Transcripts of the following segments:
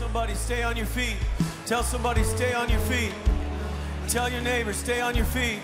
somebody, stay on your feet. Tell somebody, stay on your feet. Tell your neighbor, stay on your feet.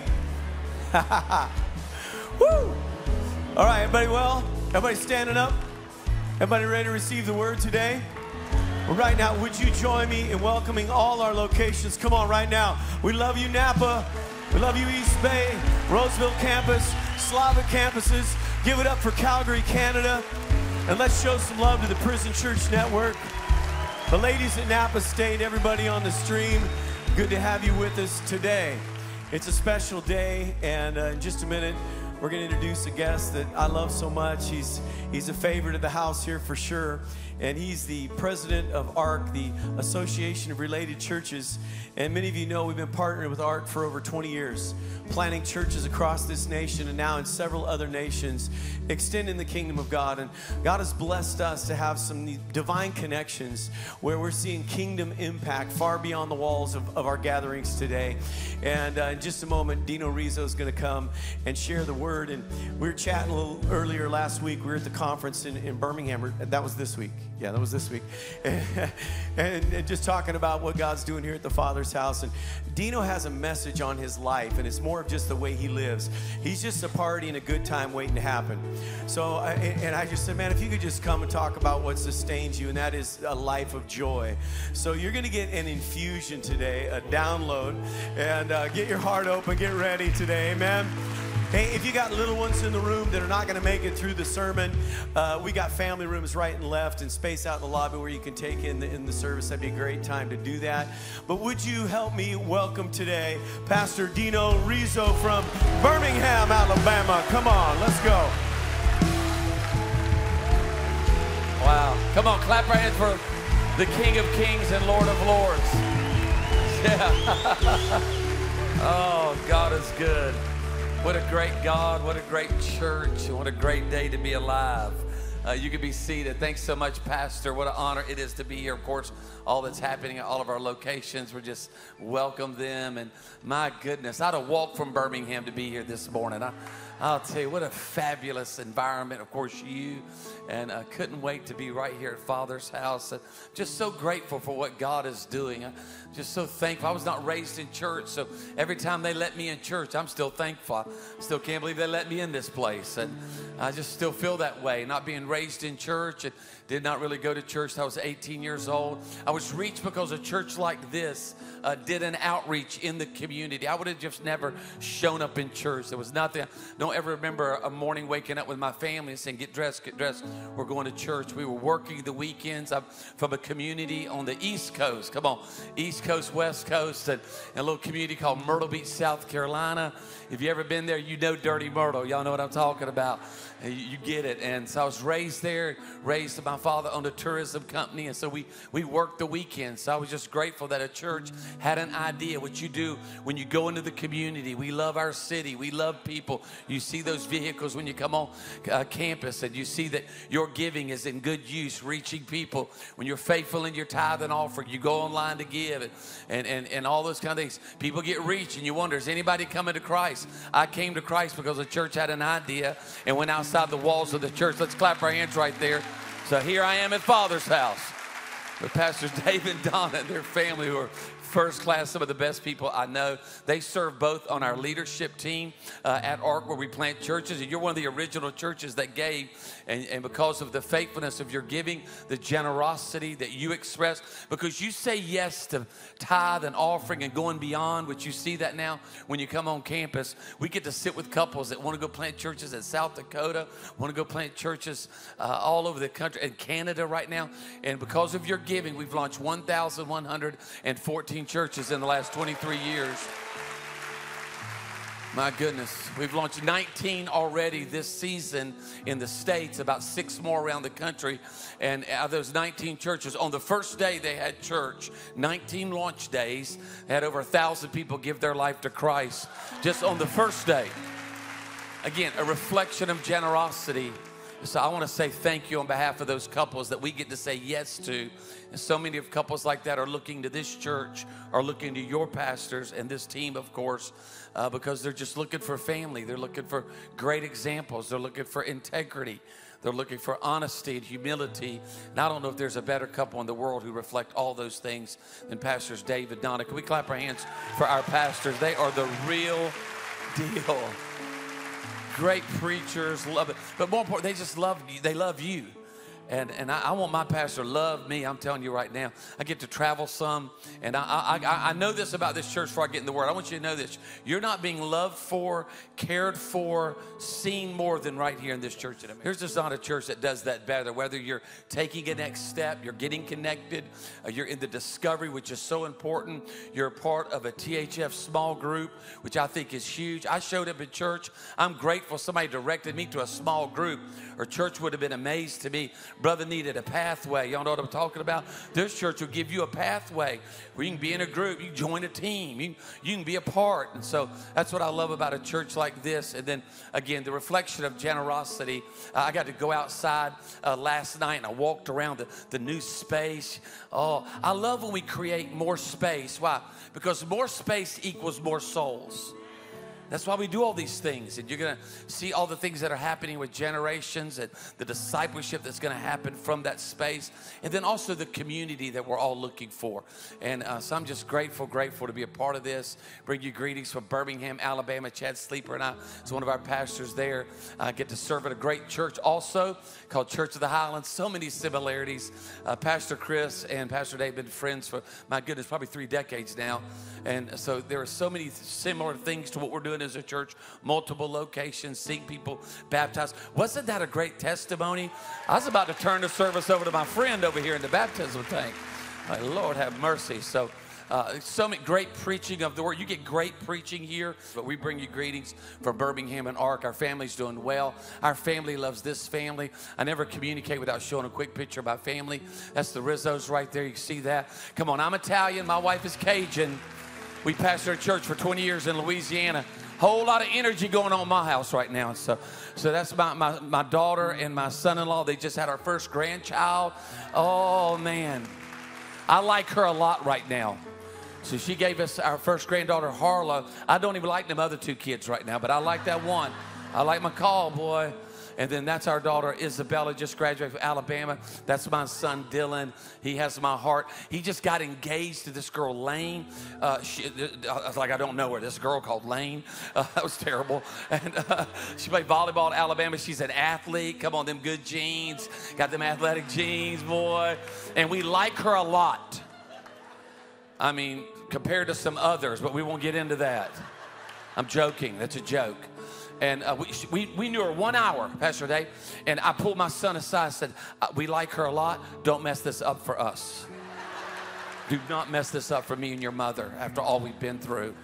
Woo! All right, everybody well? Everybody standing up? Everybody ready to receive the word today? Well, right now, would you join me in welcoming all our locations? Come on, right now. We love you, Napa. We love you, East Bay, Roseville campus, Slavic campuses. Give it up for Calgary, Canada. And let's show some love to the Prison Church Network. The ladies at Napa State, everybody on the stream, good to have you with us today. It's a special day, and in just a minute, we're going to introduce a guest that I love so much. He's a favorite of the house here for sure, and he's the president of ARC, the Association of Related Churches. And many of you know we've been partnering with ARC for over 20 years, planting churches across this nation and now in several other nations, extending the kingdom of God. And God has blessed us to have some divine connections where we're seeing kingdom impact far beyond the walls of our gatherings today. And in just a moment, Dino Rizzo is going to come and share the word. And we were chatting a little earlier last week. We were at the conference in Birmingham. That was this week. Yeah, that was this week. And just talking about what God's doing here at the Father's house. And Dino has a message on his life, and it's more of just the way he lives. He's just a party and a good time waiting to happen. So, and I just said, man, if you could just come and talk about what sustains you, and that is a life of joy. So you're going to get an infusion today, a download, and get your heart open, get ready today, amen. Hey, if you got little ones in the room that are not going to make it through the sermon, we got family rooms right and left and space out in the lobby where you can take in the service. That'd be a great time to do that. But would you help me welcome today Pastor Dino Rizzo from Birmingham, Alabama. Come on, let's go. Wow. Come on, clap our hands for the King of Kings and Lord of Lords. Yeah. Oh, God is good. What a great God, what a great church, what a great day to be alive. You can be seated. Thanks so much, Pastor. What an honor it is to be here. Of course, all that's happening at all of our locations, we just welcome them. And my goodness, I'd have walked from Birmingham to be here this morning. I'll tell you, what a fabulous environment. Of course, you, and I couldn't wait to be right here at Father's house. Just so grateful for what God is doing. Just so thankful. I was not raised in church, so every time they let me in church, I'm still thankful. I still can't believe they let me in this place. And I just still feel that way, not being raised in church. And did not really go to church till I was 18 years old. I was reached because a church like this did an outreach in the community. I would have just never shown up in church. There was nothing. I don't ever remember a morning waking up with my family and saying, get dressed, we're going to church. We were working the weekends. I'm from a community on the East Coast. Come on, East Coast, West Coast, and a little community called Myrtle Beach, South Carolina. If you ever been there, you know Dirty Myrtle. Y'all know what I'm talking about. You get it. And so I was raised there, raised my father owned a tourism company, and so we worked the weekends. So I was just grateful that a church had an idea what you do when you go into the community. We love our city. We love people. You see those vehicles when you come on campus, and you see that your giving is in good use, reaching people. When you're faithful in your tithe and offering, you go online to give and all those kind of things. People get reached, and you wonder, is anybody coming to Christ? I came to Christ because the church had an idea and went outside the walls of the church. Let's clap our hands right there. So here I am at Father's house with Pastors Dave and Donna and their family, who are first class, some of the best people I know. They serve both on our leadership team at ARC, where we plant churches. And you're one of the original churches that gave. And because of the faithfulness of your giving, the generosity that you express, because you say yes to tithe and offering and going beyond, which you see that now when you come on campus. We get to sit with couples that want to go plant churches in South Dakota, want to go plant churches all over the country, and Canada right now. And because of your giving, we've launched 1,114 churches in the last 23 years. My goodness, we've launched 19 already this season in the States, about 6 more around the country. And out of those 19 churches, on the first day they had church, 19 launch days, they had over 1,000 people give their life to Christ just on the first day. Again, a reflection of generosity So I want to say thank you on behalf of those couples that we get to say yes to. And so many of couples like that are looking to this church, are looking to your pastors and this team, of course, because they're just looking for family. They're looking for great examples. They're looking for integrity. They're looking for honesty and humility. And I don't know if there's a better couple in the world who reflect all those things than Pastors Dave and Donna. Can we clap our hands for our pastors? They are the real deal. Great preachers, love it. But more important, they just love you. They love you. And I want my pastor to love me. I'm telling you right now. I get to travel some. And I know this about this church before I get in the Word. I want you to know this. You're not being loved for, cared for, seen more than right here in this church in America. There's just not a church that does that better. Whether you're taking a next step, you're getting connected, you're in the discovery, which is so important. You're a part of a THF small group, which I think is huge. I showed up at church. I'm grateful somebody directed me to a small group, or church would have been amazed to me. Brother needed a pathway. Y'all know what I'm talking about? This church will give you a pathway where you can be in a group, you can join a team, you can be a part. And so that's what I love about a church like this. And then again, the reflection of generosity. I got to go outside last night and I walked around the new space. Oh, I love when we create more space. Why? Because more space equals more souls. That's why we do all these things. And you're going to see all the things that are happening with generations and the discipleship that's going to happen from that space. And then also the community that we're all looking for. And so I'm just grateful to be a part of this. Bring you greetings from Birmingham, Alabama. Chad Sleeper and I is one of our pastors there. I get to serve at a great church also called Church of the Highlands. So many similarities. Pastor Chris and Pastor Dave have been friends for, my goodness, probably 3 decades now. And so there are so many similar things to what we're doing as a church, multiple locations, seeing people baptized. Wasn't that a great testimony? I was about to turn the service over to my friend over here in the baptism tank. My Lord have mercy. So many great preaching of the word. You get great preaching here, but we bring you greetings from Birmingham and Ark. Our family's doing well. Our family loves this family. I never communicate without showing a quick picture of my family. That's the Rizzos right there. You can see that. Come on, I'm Italian. My wife is Cajun. We pastored a church for 20 years in Louisiana. Whole lot of energy going on in my house right now. So that's my daughter and my son-in-law. They just had our first grandchild. Oh, man. I like her a lot right now. So she gave us our first granddaughter, Harlow. I don't even like them other 2 kids right now, but I like that one. I like McCall, boy. And then that's our daughter, Isabella, just graduated from Alabama. That's my son, Dylan. He has my heart. He just got engaged to this girl, Lane. I was like, I don't know her. This girl called Lane. That was terrible. And she played volleyball at Alabama. She's an athlete. Come on, them good genes. Got them athletic genes, boy. And we like her a lot. I mean, compared to some others, but we won't get into that. I'm joking. That's a joke. And we knew her 1 hour, Pastor Dave. And I pulled my son aside and said, we like her a lot. Don't mess this up for us. Do not mess this up for me and your mother after all we've been through.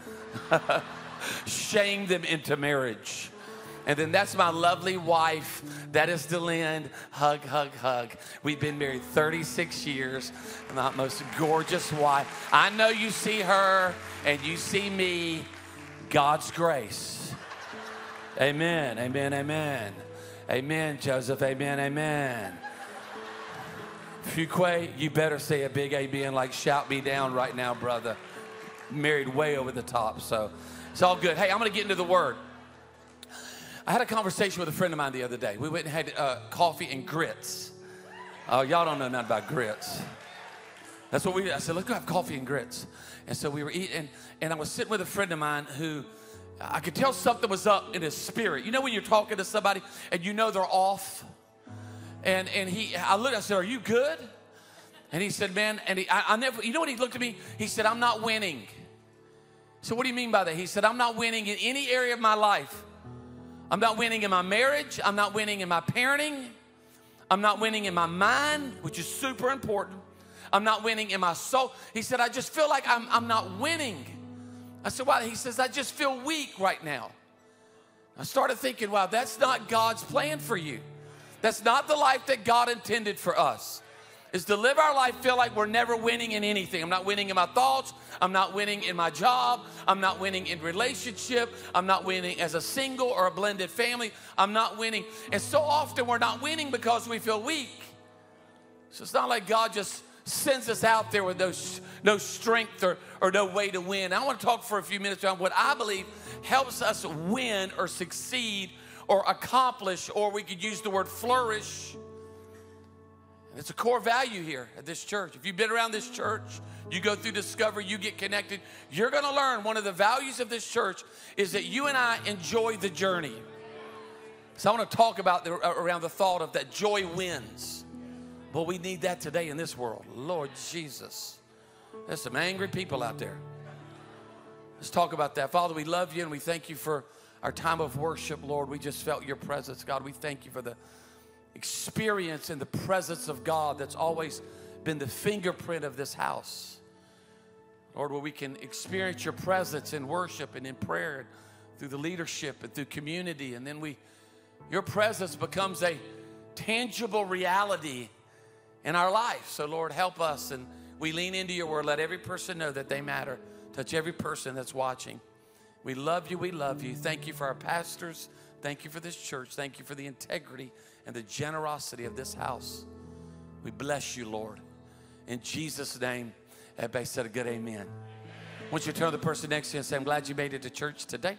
Shame them into marriage. And then that's my lovely wife. That is Delynn. Hug, hug, hug. We've been married 36 years. My most gorgeous wife. I know you see her and you see me. God's grace. Amen, amen, amen. Amen, Joseph, amen, amen. Fuquay, you better say a big amen, like shout me down right now, brother. Married way over the top, so it's all good. Hey, I'm going to get into the Word. I had a conversation with a friend of mine the other day. We went and had coffee and grits. Oh, y'all don't know nothing about grits. That's what we did. I said, let's go have coffee and grits. And so we were eating, and I was sitting with a friend of mine who I could tell something was up in his spirit. You know when you're talking to somebody and you know they're off? And I looked, I said, are you good? And he said, man, and I never, you know what he looked at me? He said, I'm not winning. So what do you mean by that? He said, I'm not winning in any area of my life. I'm not winning in my marriage. I'm not winning in my parenting. I'm not winning in my mind, which is super important. I'm not winning in my soul. He said, I just feel like I'm not winning. I said, why? He says, I just feel weak right now. I started thinking, wow, that's not God's plan for you. That's not the life that God intended for us. is to live our life feel like we're never winning in anything. I'm not winning in my thoughts. I'm not winning in my job. I'm not winning in relationship. I'm not winning as a single or a blended family. I'm not winning. And so often we're not winning because we feel weak. So it's not like God just sends us out there with no strength or no way to win. I want to talk for a few minutes about what I believe helps us win or succeed or accomplish, or we could use the word flourish. It's a core value here at this church. If you've been around this church, you go through Discovery, you get connected, you're going to learn one of the values of this church is that you and I enjoy the journey. So I want to talk about around the thought of that joy wins. But we need that today in this world. Lord Jesus. There's some angry people out there. Let's talk about that. Father, we love you and we thank you for our time of worship, Lord. We just felt your presence, God. We thank you for the experience in the presence of God that's always been the fingerprint of this house. Lord, where we can experience your presence in worship and in prayer and through the leadership and through community. And then your presence becomes a tangible reality in our life. So Lord, help us, and we lean into your word. Let every person know that they matter. Touch every person that's watching. We love you. We love you. Thank you for our pastors. Thank you for this church. Thank you for the integrity and the generosity of this house. We bless you, Lord. In Jesus' name, everybody said a good amen. I want you to turn to the person next to you and say, I'm glad you made it to church today.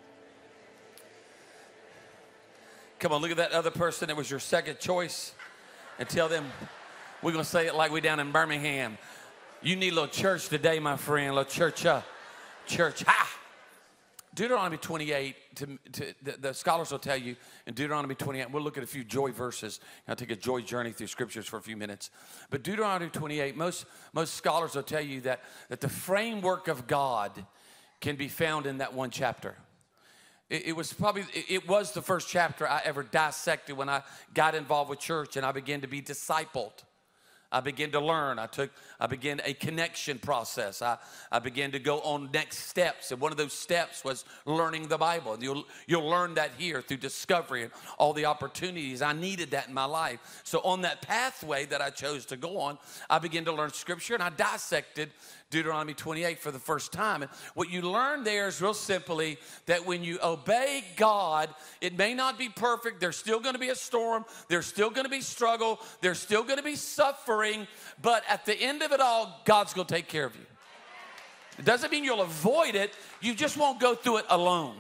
Come on, look at that other person that was your second choice and tell them, we're going to say it like we down in Birmingham. You need a little church today, my friend, a little church. Church. Ha! Deuteronomy 28, the scholars will tell you in Deuteronomy 28, we'll look at a few joy verses. I'll take a joy journey through scriptures for a few minutes. But Deuteronomy 28, most scholars will tell you that the framework of God can be found in that one chapter. It was the first chapter I ever dissected when I got involved with church and I began to be discipled. I began to learn. I began a connection process. I began to go on next steps. And one of those steps was learning the Bible. You'll learn that here through Discovery and all the opportunities. I needed that in my life. So on that pathway that I chose to go on, I began to learn Scripture, and I dissected Deuteronomy 28 for the first time. And what you learn there is real simply that when you obey God, it may not be perfect. There's still going to be a storm. There's still going to be struggle. There's still going to be suffering. But at the end of it all, God's going to take care of you. It doesn't mean you'll avoid it. You just won't go through it alone.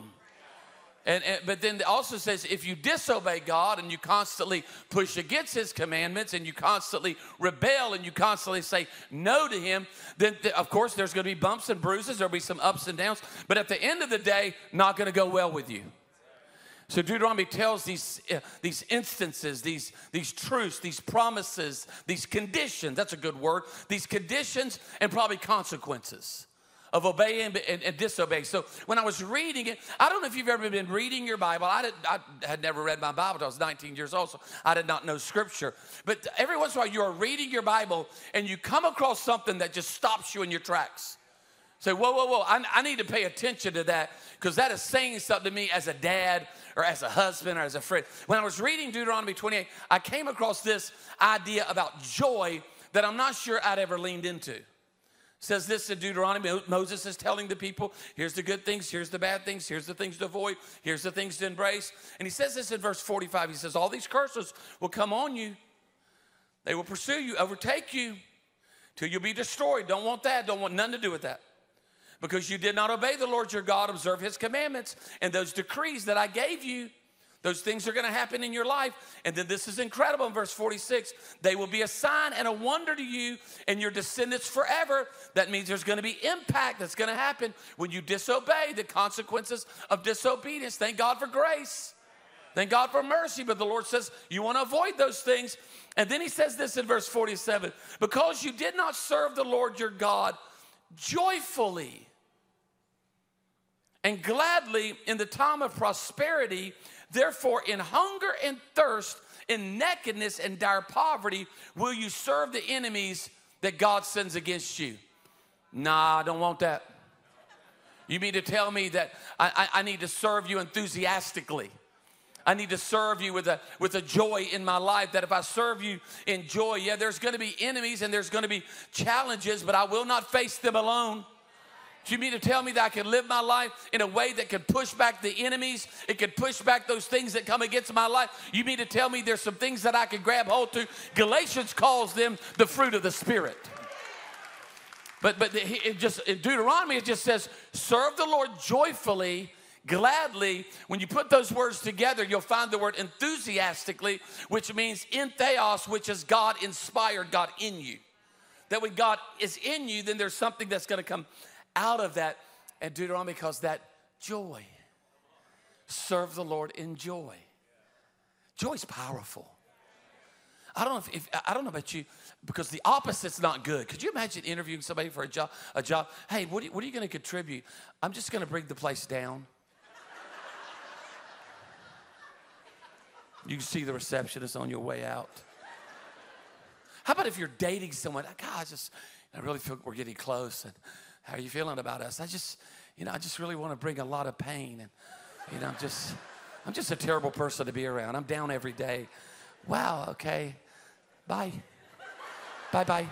But then it also says if you disobey God and you constantly push against his commandments and you constantly rebel and you constantly say no to him, then of course there's going to be bumps and bruises. There'll be some ups and downs. But at the end of the day, not going to go well with you. So Deuteronomy tells these instances, these truths, these promises, these conditions, that's a good word, these conditions and probably consequences of obeying and disobeying. So when I was reading it, I don't know if you've ever been reading your Bible. I had never read my Bible until I was 19 years old, so I did not know Scripture. But every once in a while, you are reading your Bible, and you come across something that just stops you in your tracks. Say, whoa, I need to pay attention to that, because that is saying something to me as a dad or as a husband or as a friend. When I was reading Deuteronomy 28, I came across this idea about joy that I'm not sure I'd ever leaned into. It says this in Deuteronomy. Moses is telling the people, here's the good things, here's the bad things, here's the things to avoid, here's the things to embrace. And he says this in verse 45. He says, all these curses will come on you. They will pursue you, overtake you, till you'll be destroyed. Don't want that. Don't want nothing to do with that. Because you did not obey the Lord your God, observe his commandments, and those decrees that I gave you. Those things are going to happen in your life. And then this is incredible in verse 46. They will be a sign and a wonder to you and your descendants forever. That means there's going to be impact that's going to happen when you disobey, the consequences of disobedience. Thank God for grace. Thank God for mercy. But the Lord says you want to avoid those things. And then he says this in verse 47. Because you did not serve the Lord your God joyfully and gladly in the time of prosperity, therefore, in hunger and thirst, in nakedness and dire poverty, will you serve the enemies that God sends against you? Nah, I don't want that. You mean to tell me that I need to serve you enthusiastically? I need to serve you with a joy in my life, that if I serve you in joy, yeah, there's going to be enemies and there's going to be challenges, but I will not face them alone. Do you mean to tell me that I can live my life in a way that can push back the enemies? It can push back those things that come against my life? You mean to tell me there's some things that I can grab hold to? Galatians calls them the fruit of the Spirit. But it just, in Deuteronomy, it just says, serve the Lord joyfully, gladly. When you put those words together, you'll find the word enthusiastically, which means entheos, which is God inspired, God in you. That when God is in you, then there's something that's going to come out of that. And Deuteronomy calls that joy. Serve the Lord in joy. Joy's powerful. I don't know about you, because the opposite's not good. Could you imagine interviewing somebody for a job? Hey, what are you going to contribute? I'm just going to bring the place down. You can see the receptionist on your way out. How about if you're dating someone? God, I really feel we're getting close. And how are you feeling about us? I just really want to bring a lot of pain. And, I'm just a terrible person to be around. I'm down every day. Wow, okay. Bye. Bye-bye.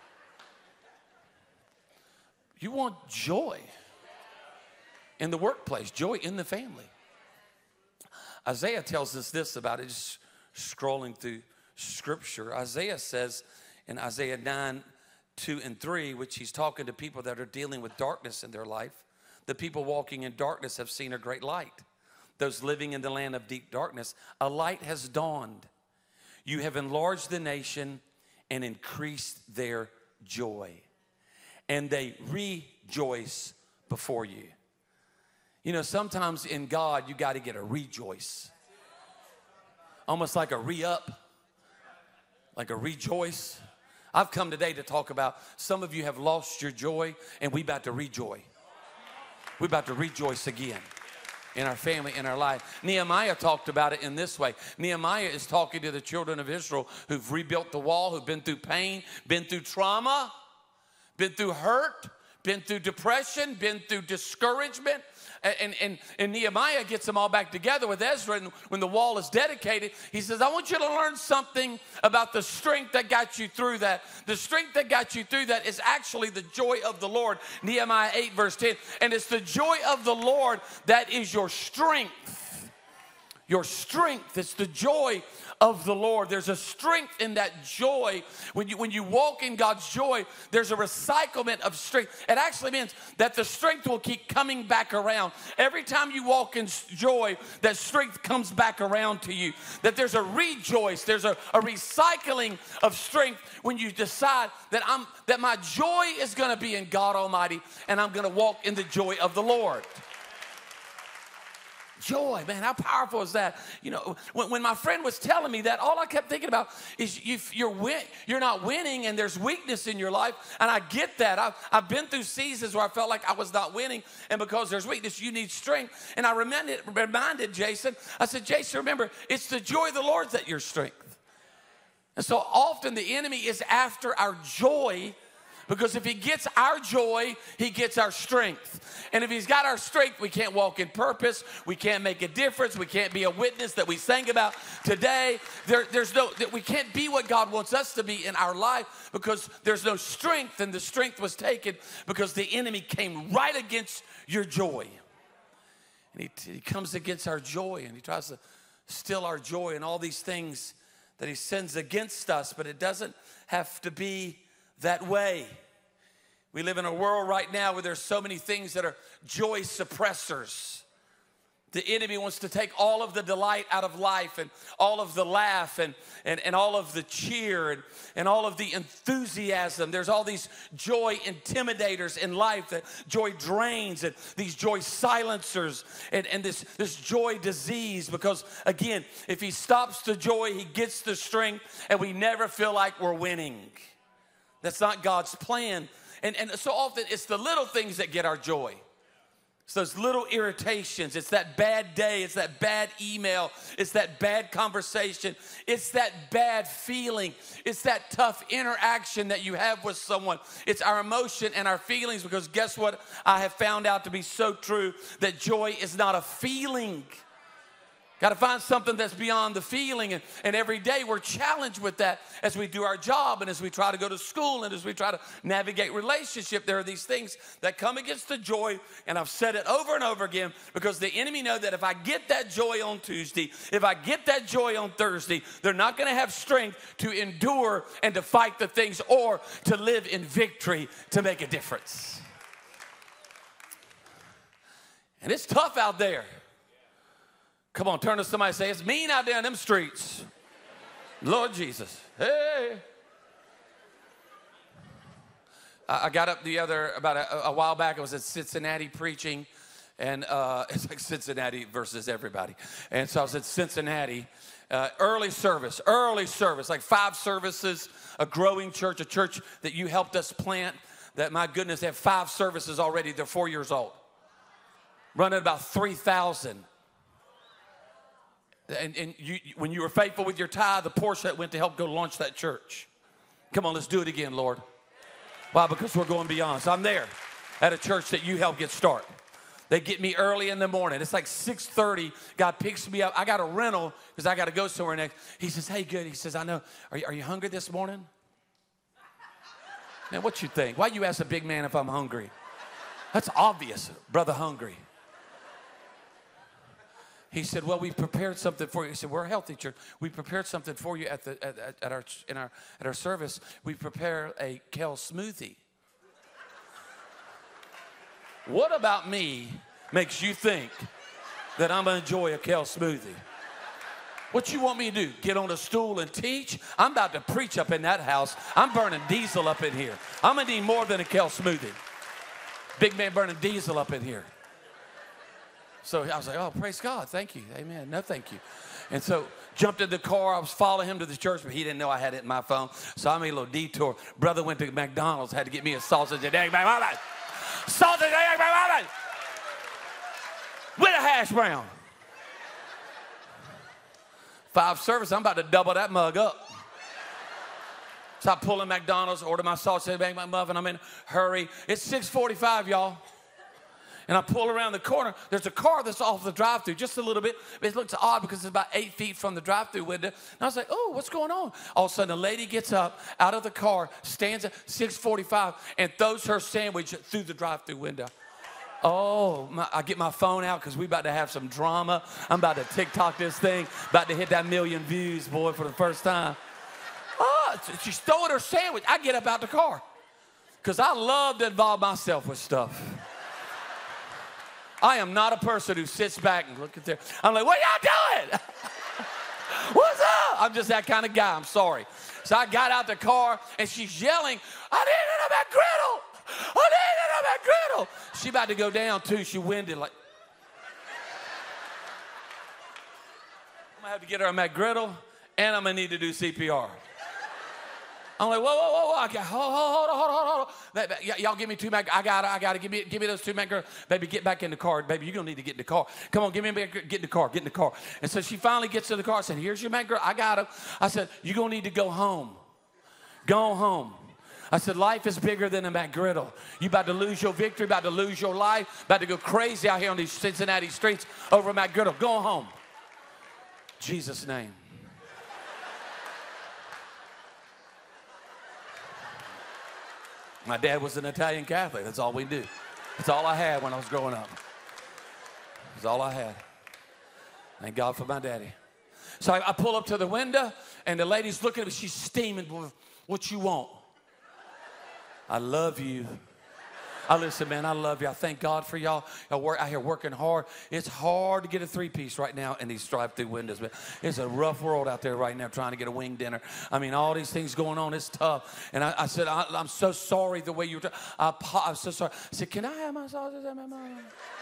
You want joy in the workplace, joy in the family. Isaiah tells us this about it, just scrolling through Scripture. Isaiah says in Isaiah 9:2-3, which he's talking to people that are dealing with darkness in their life, the people walking in darkness have seen a great light. Those living in the land of deep darkness, a light has dawned. You have enlarged the nation and increased their joy, and they rejoice before you. You know, sometimes in God, you got to get a rejoice. Almost like a re-up, like a rejoice. I've come today to talk about some of you have lost your joy, and we about to rejoice. We're about to rejoice again in our family, in our life. Nehemiah talked about it in this way. Nehemiah is talking to the children of Israel who've rebuilt the wall, who've been through pain, been through trauma, been through hurt, been through depression, been through discouragement. And Nehemiah gets them all back together with Ezra, and when the wall is dedicated, he says, I want you to learn something about the strength that got you through that. The strength that got you through that is actually the joy of the Lord. Nehemiah 8:10. And it's the joy of the Lord that is your strength. Your strength. It's the joy of the Lord. There's a strength in that joy. When you walk in God's joy, there's a recyclement of strength. It actually means that the strength will keep coming back around. Every time you walk in joy, that strength comes back around to you. That there's a rejoice, there's a recycling of strength when you decide that my joy is going to be in God Almighty, and I'm going to walk in the joy of the Lord. Joy, man, how powerful is that? You know, when my friend was telling me that, all I kept thinking about is you're not winning, and there's weakness in your life, and I get that. I've been through seasons where I felt like I was not winning, and because there's weakness, you need strength. And I reminded Jason, I said, Jason, remember, it's the joy of the Lord that's your strength. And so often the enemy is after our joy, because if he gets our joy, he gets our strength. And if he's got our strength, we can't walk in purpose. We can't make a difference. We can't be a witness that we sang about today. We can't be what God wants us to be in our life because there's no strength, and the strength was taken because the enemy came right against your joy. And he comes against our joy, and he tries to steal our joy and all these things that he sends against us, but it doesn't have to be that way. We live in a world right now where there's so many things that are joy suppressors. The enemy wants to take all of the delight out of life, and all of the laugh, and all of the cheer, and all of the enthusiasm. There's all these joy intimidators in life that joy drains, and these joy silencers, and this joy disease. Because again, if he stops the joy, he gets the strength, and we never feel like we're winning. That's not God's plan. And so often it's the little things that get our joy. It's those little irritations. It's that bad day. It's that bad email. It's that bad conversation. It's that bad feeling. It's that tough interaction that you have with someone. It's our emotion and our feelings, because guess what? I have found out to be so true, that joy is not a feeling. Got to find something that's beyond the feeling. And every day we're challenged with that as we do our job and as we try to go to school and as we try to navigate relationship. There are these things that come against the joy. And I've said it over and over again because the enemy know that if I get that joy on Tuesday, if I get that joy on Thursday, they're not going to have strength to endure and to fight the things or to live in victory to make a difference. And it's tough out there. Come on, turn to somebody and say, it's mean out there in them streets. Lord Jesus. Hey. I got up about a while back. I was at Cincinnati preaching. And it's like Cincinnati versus everybody. And so I was at Cincinnati. Early service, like 5 services, a growing church, a church that you helped us plant. That, my goodness, they have 5 services already. They're 4 years old. Running about 3,000. And when you were faithful with your tithe, the portion that went to help go launch that church. Come on, let's do it again, Lord. Why? Because we're going beyond. So I'm there at a church that you helped get started. They get me early in the morning. It's like 6:30. God picks me up. I got a rental because I got to go somewhere next. He says, hey, good. He says, I know. Are you hungry this morning? Man, what you think? Why you ask a big man if I'm hungry? That's obvious, brother hungry. He said, well, we prepared something for you. He said, we're a healthy church. We prepared something for you at our service. We prepare a kale smoothie. What about me makes you think that I'm going to enjoy a kale smoothie? What you want me to do? Get on a stool and teach? I'm about to preach up in that house. I'm burning diesel up in here. I'm going to need more than a kale smoothie. Big man burning diesel up in here. So I was like, oh, praise God. Thank you. Amen. No, thank you. And so jumped in the car. I was following him to the church, but he didn't know I had it in my phone. So I made a little detour. Brother went to McDonald's, had to get me a sausage and egg McMuffin. Sausage and egg McMuffin with a hash brown. 5 services. I'm about to double that mug up. So I pull in McDonald's, order my sausage and egg McMuffin. I'm in a hurry. It's 6:45, y'all. And I pull around the corner. There's a car that's off the drive-thru just a little bit. It looks odd because it's about 8 feet from the drive-thru window. And I was like, oh, what's going on? All of a sudden, a lady gets up out of the car, stands at 6:45, and throws her sandwich through the drive-thru window. Oh, I get my phone out because we about to have some drama. I'm about to TikTok this thing. About to hit that 1 million views, boy, for the first time. Oh, she's throwing her sandwich. I get up out the car because I love to involve myself with stuff. I am not a person who sits back and look at there. I'm like, what y'all doing? What's up? I'm just that kind of guy. I'm sorry. So I got out the car, and she's yelling, I need a McGriddle. I need a McGriddle. She about to go down, too. She winded like. I'm going to have to get her a McGriddle, and I'm going to need to do CPR. I'm like, whoa. Okay, hold on. Y'all give me 2 Mac. I got to give me those 2 Mac. Baby, get back in the car. Baby, you're going to need to get in the car. Come on, get in the car. And so she finally gets to the car. I said, here's your Mac, girl. I got him. I said, you're going to need to go home. Go home. I said, life is bigger than a McGriddle. You about to lose your victory, about to lose your life, about to go crazy out here on these Cincinnati streets over a McGriddle. Go home. Jesus' name. My dad was an Italian Catholic. That's all we do. That's all I had when I was growing up. That's all I had. Thank God for my daddy. So I pull up to the window, and the lady's looking at me. She's steaming. What you want? I love you. Listen, man, I love you. I thank God for y'all. Y'all work out here working hard. It's hard to get a 3-piece right now in these drive-through windows, man. It's a rough world out there right now trying to get a wing dinner. I mean, all these things going on. It's tough. And I said, I'm so sorry the way you were. I'm so sorry. I said, can I have my sausage and my mom?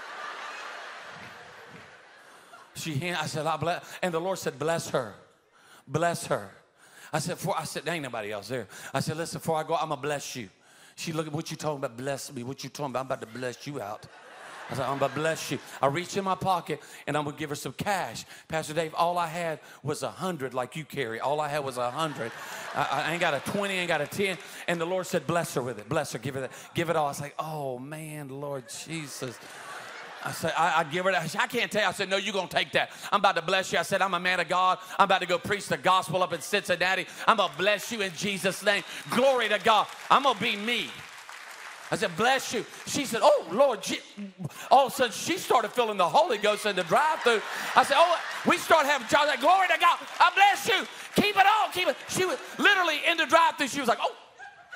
I said, I bless. And the Lord said, bless her. Bless her. I said, there ain't nobody else there. I said, listen, before I go, I'm going to bless you. She looked at what you talking about, bless me. What you talking about? I'm about to bless you out. I said, I'm about to bless you. I reached in my pocket, and I'm going to give her some cash. Pastor Dave, all I had was 100 like you carry. All I had was 100. I ain't got a 20, ain't got a 10. And the Lord said, bless her with it. Bless her, give her that. Give it all. I was like, oh, man, Lord Jesus. I said, I give her that. I can't tell you. I said, no, you're going to take that. I'm about to bless you. I said, I'm a man of God. I'm about to go preach the gospel up in Cincinnati. I'm going to bless you in Jesus' name. Glory to God. I'm going to be me. I said, bless you. She said, oh, Lord. All of a sudden, she started feeling the Holy Ghost in the drive-thru. I said, oh, we started having church. Like, glory to God. I bless you. Keep it on. Keep it. She was literally in the drive-thru. She was like, oh.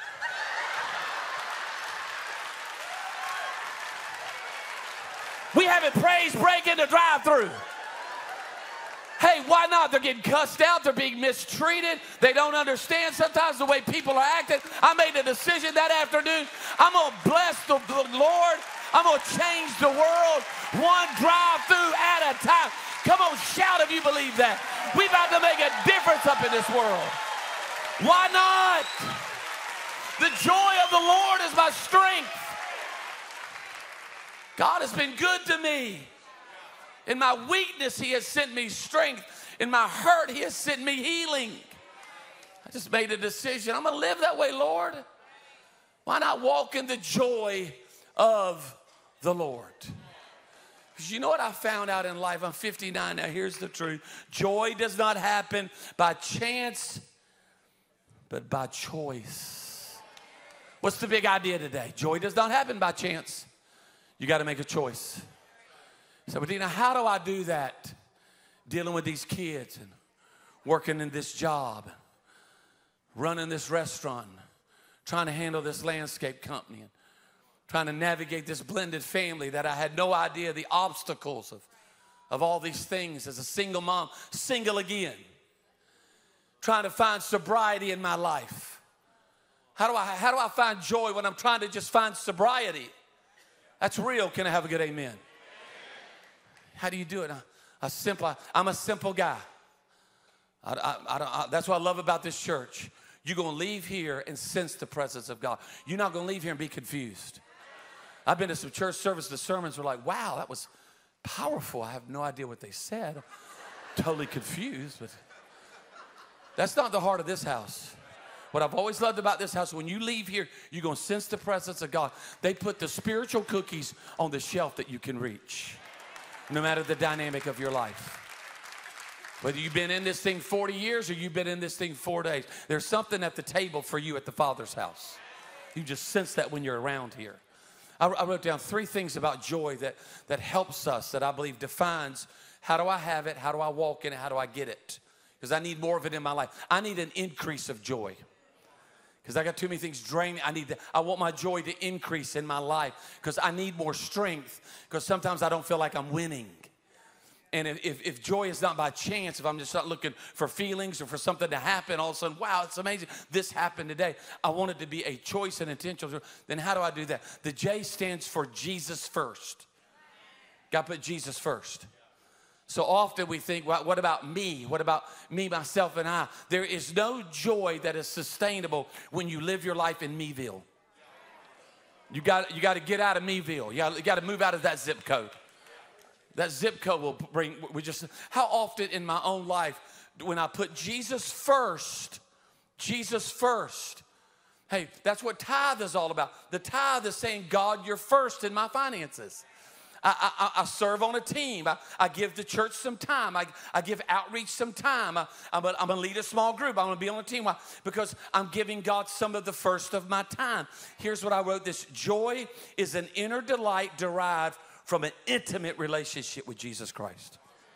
We having praise break in the drive-thru. Hey, why not? They're getting cussed out. They're being mistreated. They don't understand sometimes the way people are acting. I made a decision that afternoon. I'm going to bless the Lord. I'm going to change the world one drive-thru at a time. Come on, shout if you believe that. We're about to make a difference up in this world. Why not? The joy of the Lord is my strength. God has been good to me. In my weakness, he has sent me strength. In my hurt, he has sent me healing. I just made a decision. I'm going to live that way, Lord. Why not walk in the joy of the Lord? Because you know what I found out in life? I'm 59 now. Here's the truth. Joy does not happen by chance, but by choice. What's the big idea today? Joy does not happen by chance. You got to make a choice. So, Medina, how do I do that? Dealing with these kids and working in this job, running this restaurant, trying to handle this landscape company, and trying to navigate this blended family that I had no idea the obstacles of all these things as a single mom, single again, trying to find sobriety in my life. How do I find joy when I'm trying to just find sobriety? That's real. Can I have a good amen? How do you do it? I'm a simple guy. That's what I love about this church. You're going to leave here and sense the presence of God. You're not going to leave here and be confused. I've been to some church services. The sermons were like, wow, that was powerful. I have no idea what they said. I'm totally confused. But that's not the heart of this house. What I've always loved about this house, when you leave here, you're going to sense the presence of God. They put the spiritual cookies on the shelf that you can reach, no matter the dynamic of your life. Whether you've been in this thing 40 years or you've been in this thing 4 days, there's something at the table for you at the Father's house. You just sense that when you're around here. I wrote down 3 things about joy that helps us, that I believe defines how do I have it, how do I walk in it, how do I get it? Because I need more of it in my life. I need an increase of joy. Because I got too many things draining. I want my joy to increase in my life because I need more strength, because sometimes I don't feel like I'm winning. And if joy is not by chance, if I'm just not looking for feelings or for something to happen, all of a sudden, wow, it's amazing. This happened today. I want it to be a choice and intentional. Then how do I do that? The J stands for Jesus first. Got to put Jesus first. So often we think, well, what about me? What about me, myself, and I? There is no joy that is sustainable when you live your life in meville. You got to get out of meville. You got to move out of that zip code. That zip code will bring, how often in my own life, when I put Jesus first, hey, that's what tithe is all about. The tithe is saying, God, you're first in my finances. I serve on a team. I give the church some time. I give outreach some time. I'm going to lead a small group. I'm going to be on a team. Why? Because I'm giving God some of the first of my time. Here's what I wrote this. Joy is an inner delight derived from an intimate relationship with Jesus Christ.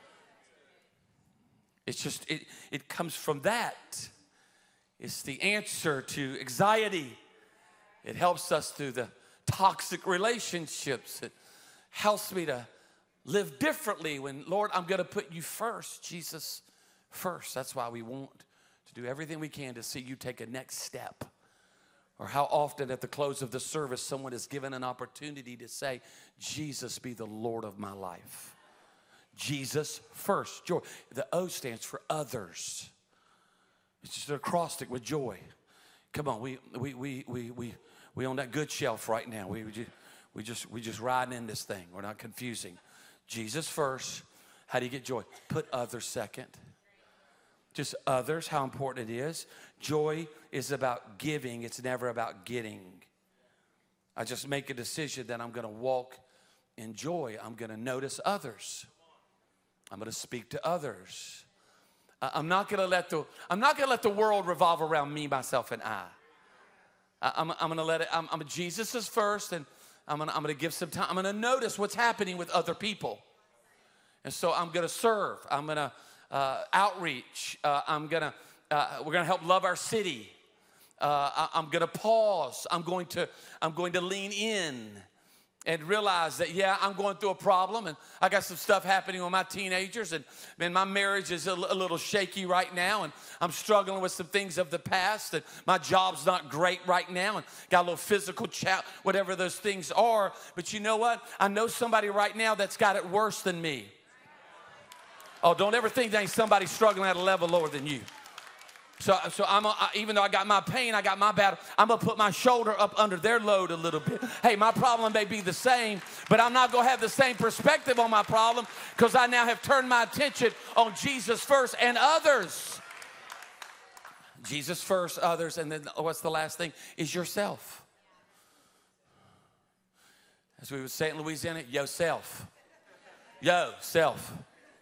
It's just, it comes from that. It's the answer to anxiety. It helps us through the toxic relationships. It helps me to live differently when, Lord, I'm going to put you first, Jesus first. That's why we want to do everything we can to see you take a next step. Or how often at the close of the service, someone is given an opportunity to say, Jesus be the Lord of my life. Jesus first. Joy. The O stands for others. It's just an acrostic with joy. Come on, we on that good shelf right now. We just riding in this thing. We're not confusing. Jesus first. How do you get joy? Put others second. Just others, how important it is. Joy is about giving. It's never about getting. I just make a decision that I'm going to walk in joy, I'm going to notice others. I'm going to speak to others. I'm not going to let the world revolve around me, myself, and I. I'm going to let it. Jesus is first, and I'm going to give some time. I'm going to notice what's happening with other people, and so I'm going to serve. I'm going to outreach. We're going to help love our city. I'm going to pause. I'm going to lean in and realize that, yeah, I'm going through a problem, and I got some stuff happening with my teenagers, and man, my marriage is a little shaky right now, and I'm struggling with some things of the past, and my job's not great right now, and got a little physical whatever those things are. But you know what? I know somebody right now that's got it worse than me. Oh, don't ever think there ain't somebody struggling at a level lower than you. So even though I got my pain, I got my battle, I'm going to put my shoulder up under their load a little bit. Hey, my problem may be the same, but I'm not going to have the same perspective on my problem because I now have turned my attention on Jesus first and others. Jesus first, others, and then what's the last thing? Is yourself. As we would say in Louisiana, yourself. Yourself.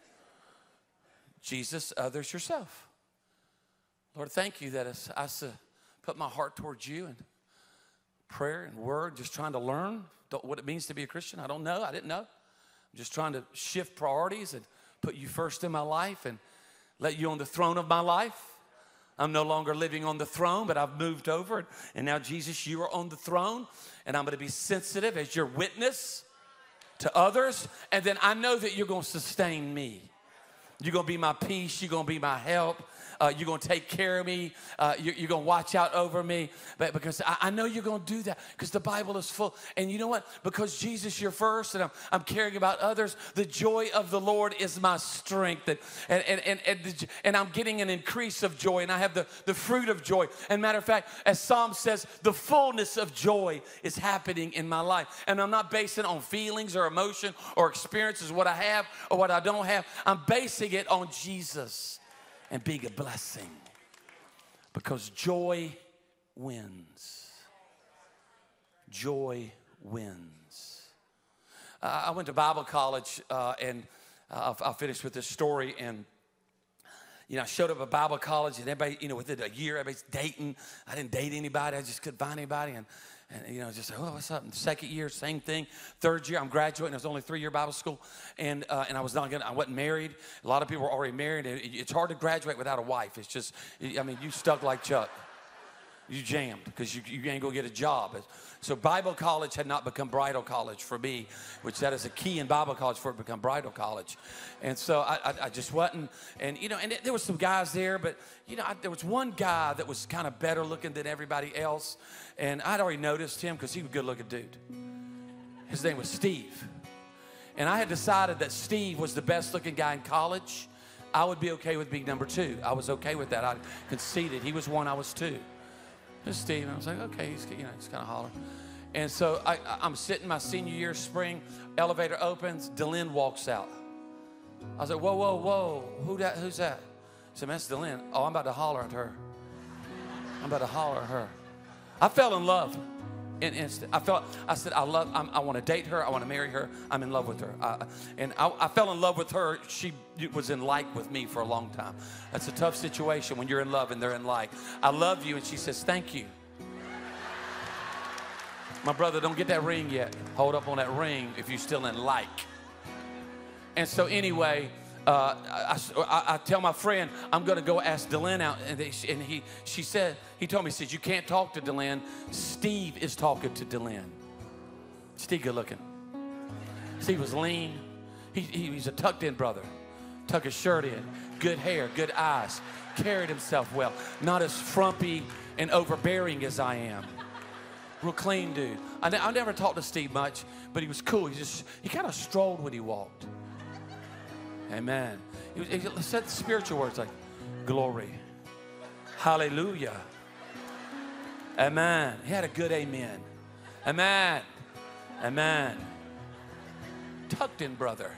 Jesus, others, yourself. Lord, thank you that I put my heart towards you and prayer and word, just trying to learn what it means to be a Christian. I don't know. I didn't know. I'm just trying to shift priorities and put you first in my life and let you on the throne of my life. I'm no longer living on the throne, but I've moved over. And now, Jesus, you are on the throne, and I'm going to be sensitive as your witness to others. And then I know that you're going to sustain me. You're going to be my peace. You're going to be my help. You're going to take care of me. You're going to watch out over me. But because I know you're going to do that because the Bible is full. And you know what? Because Jesus, you're first and I'm caring about others, the joy of the Lord is my strength. And I'm getting an increase of joy. And I have the fruit of joy. And matter of fact, as Psalm says, the fullness of joy is happening in my life. And I'm not basing it on feelings or emotion or experiences, what I have or what I don't have. I'm basing it on Jesus. And being a blessing. Because joy wins. Joy wins. I went to Bible college, and I'll finish with this story. And, I showed up at Bible college, and everybody, within a year, everybody's dating. I didn't date anybody. I just couldn't find anybody. And just say, oh, what's up? And second year, same thing. Third year, I'm graduating. It was only 3-year Bible school. And I wasn't married. A lot of people were already married. It's hard to graduate without a wife. It's just, you stuck like Chuck. You jammed because you ain't going to get a job. So Bible college had not become bridal college for me, which that is a key in Bible college for it to become bridal college. And so I just wasn't. And there was some guys there, but there was one guy that was kind of better looking than everybody else. And I'd already noticed him because he was a good looking dude. His name was Steve. And I had decided that Steve was the best looking guy in college. I would be okay with being number 2. I was okay with that. I conceded. He was 1, I was 2. There's Steve, and I was like, okay, he's kind of hollering. And so I'm sitting my senior year, spring, elevator opens, Delynn walks out. I was like, whoa, who's that? He said, man, that's Delynn. Oh, I'm about to holler at her. I fell in love in an instant. I said, I want to date her. I want to marry her. I'm in love with her. I fell in love with her. She was in like with me for a long time. That's a tough situation when you're in love and they're in like. I love you. And she says, thank you. My brother, don't get that ring yet. Hold up on that ring if you're still in like. And so anyway, I tell my friend, I'm going to go ask Delynn out. And he told me, you can't talk to Delynn. Steve is talking to Delynn. Steve good looking. Steve was lean. He's a tucked in brother. Tuck his shirt in. Good hair, good eyes. Carried himself well. Not as frumpy and overbearing as I am. Real clean dude. I never talked to Steve much, but he was cool. He kind of strolled when he walked. Amen. He said spiritual words like, glory. Hallelujah. Amen. He had a good amen. Amen. Amen. Tucked in brother.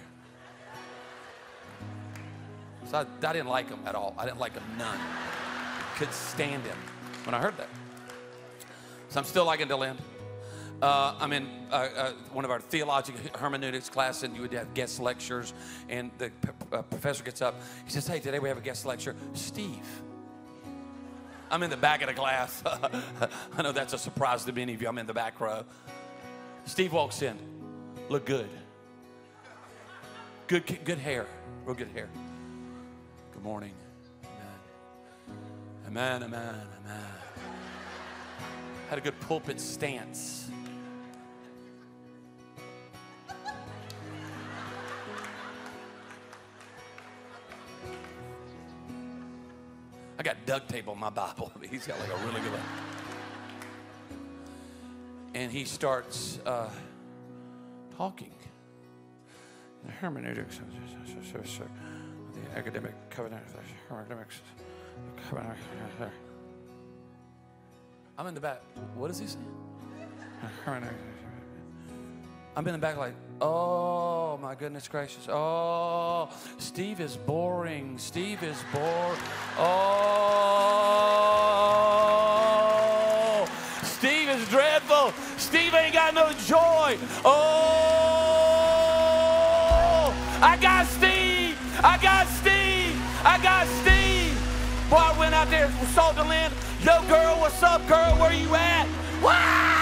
So I didn't like him at all. I didn't like him none. Couldn't stand him when I heard that. So I'm still liking Delynn. I'm in one of our theological hermeneutics class, and you would have guest lectures, and the professor gets up. He says, hey, today we have a guest lecture. Steve. I'm in the back of the class. I know that's a surprise to many of you. I'm in the back row. Steve walks in. Look good. Good hair. Real good hair. Good morning. Amen. Amen. Amen. Amen. Had a good pulpit stance. I got duct tape on my Bible. He's got like a really good one. And he starts talking. The hermeneutics, the academic covenant, hermeneutics. I'm in the back. What is he saying? I'm in the back like, oh my goodness gracious. Oh, Steve is boring. Steve is bored. Oh, Steve is dreadful. Steve ain't got no joy. Oh, I got Steve. I got Steve. I got Steve. Boy, I went out there with Salt to Land. Yo, girl, what's up, girl? Where you at? Wow!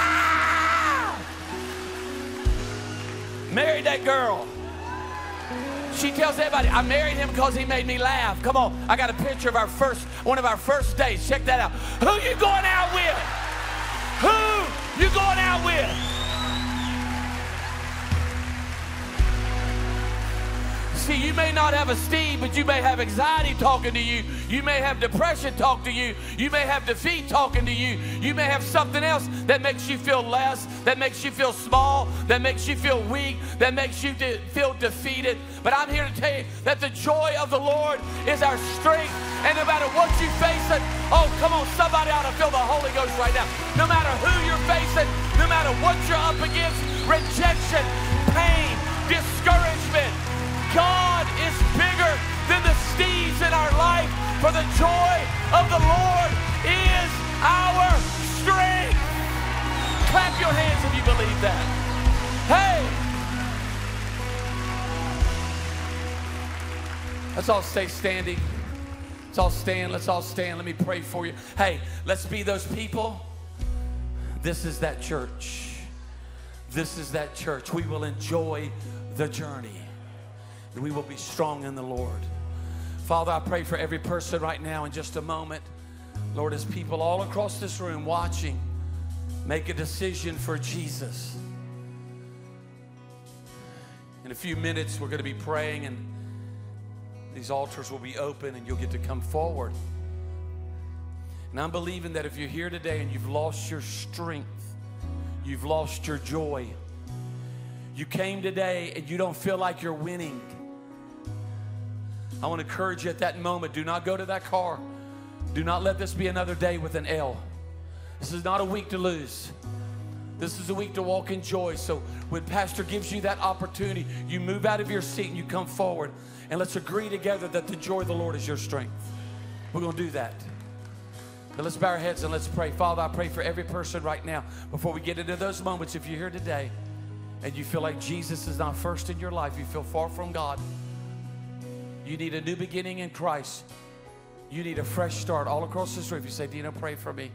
Married that girl. She tells everybody, I married him because he made me laugh. Come on, I got a picture of one of our first dates. Check that out. Who you going out with? Who you going out with? See, you may not have a Steve, but you may have anxiety talking to you. You may have depression talk to you. You may have defeat talking to you. You may have something else that makes you feel less, that makes you feel small, that makes you feel weak, that makes you feel defeated. But I'm here to tell you that the joy of the Lord is our strength. And no matter what you face, oh, come on, somebody ought to feel the Holy Ghost right now. No matter who you're facing, no matter what you're up against, rejection, pain, discouragement, God is bigger than the Steves in our life, for the joy of the Lord is our strength. Clap your hands if you believe that. Hey! Let's all stay standing. Let's all stand. Let's all stand. Let me pray for you. Hey, let's be those people. This is that church. This is that church. We will enjoy the journey. And we will be strong in the Lord. Father, I pray for every person right now in just a moment. Lord, as people all across this room watching, make a decision for Jesus. In a few minutes, we're going to be praying, and these altars will be open, and you'll get to come forward. And I'm believing that if you're here today and you've lost your strength, you've lost your joy, you came today and you don't feel like you're winning, I want to encourage you at that moment, do not go to that car. Do not let this be another day with an L. This is not a week to lose. This is a week to walk in joy. So when Pastor gives you that opportunity, you move out of your seat and you come forward. And let's agree together that the joy of the Lord is your strength. We're going to do that. But let's bow our heads and let's pray. Father, I pray for every person right now. Before we get into those moments, if you're here today and you feel like Jesus is not first in your life, you feel far from God, you need a new beginning in Christ, you need a fresh start all across this room. You say, Dino, pray for me.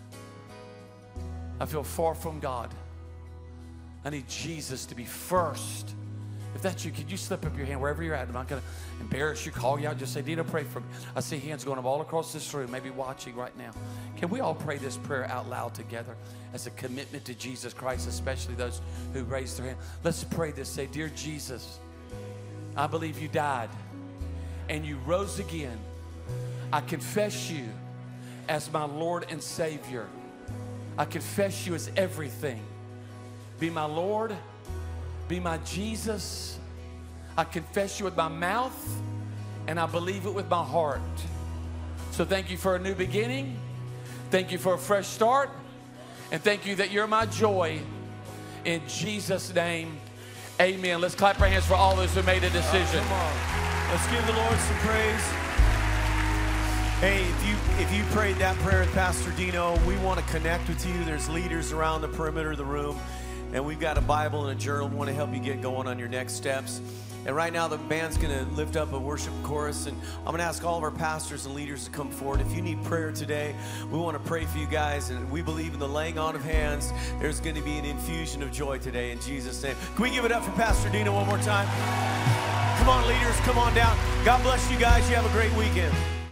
I feel far from God. I need Jesus to be first. If that's you, could you slip up your hand wherever you're at? I'm not going to embarrass you, call you out. Just say, Dino, pray for me. I see hands going up all across this room, maybe watching right now. Can we all pray this prayer out loud together as a commitment to Jesus Christ, especially those who raised their hand? Let's pray this. Say, Dear Jesus, I believe you died and you rose again. I confess you as my Lord and Savior. I confess you as everything. Be my Lord. Be my Jesus. I confess you with my mouth and I believe it with my heart. So thank you for a new beginning. Thank you for a fresh start. And thank you that you're my joy. In Jesus' name, amen. Let's clap our hands for all those who made a decision. Come on. Let's give the Lord some praise. Hey, if you prayed that prayer with Pastor Dino, we want to connect with you. There's leaders around the perimeter of the room, and we've got a Bible and a journal. We want to help you get going on your next steps. And right now, the band's going to lift up a worship chorus, and I'm going to ask all of our pastors and leaders to come forward. If you need prayer today, we want to pray for you guys, and we believe in the laying on of hands. There's going to be an infusion of joy today in Jesus' name. Can we give it up for Pastor Dino one more time? Come on, leaders, come on down. God bless you guys. You have a great weekend.